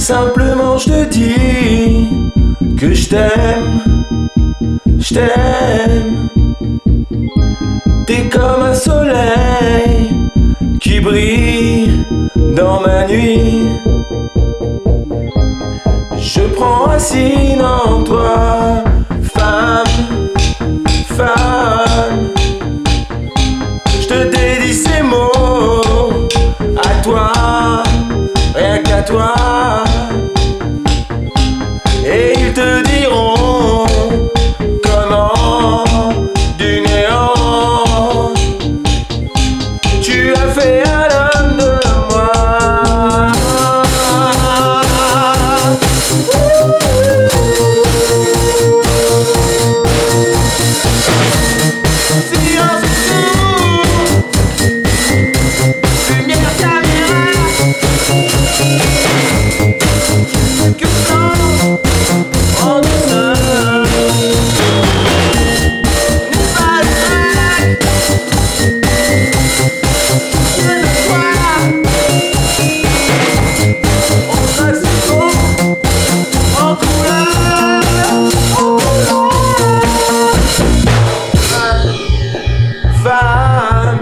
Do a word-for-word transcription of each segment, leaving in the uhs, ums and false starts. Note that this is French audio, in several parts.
Simplement je te dis que je t'aime, je t'aime. T'es comme un soleil qui brille dans ma nuit. Je prends racine en toi, femme, femme. Je te dédie ces mots à toi, rien qu'à toi. Et ils te diront comment du néant tu as fait un homme de moi. Silence autour, lumière caméra, que blanc en douceur. N'est pas le lac, viens de toi. On sera si beau, en couleur, en couleur. Femme,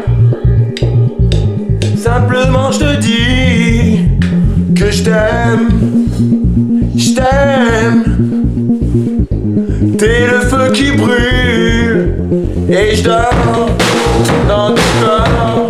simplement je te dis que je t'aime, je t'aime. T'es le feu qui brûle et je dors dans ton corps.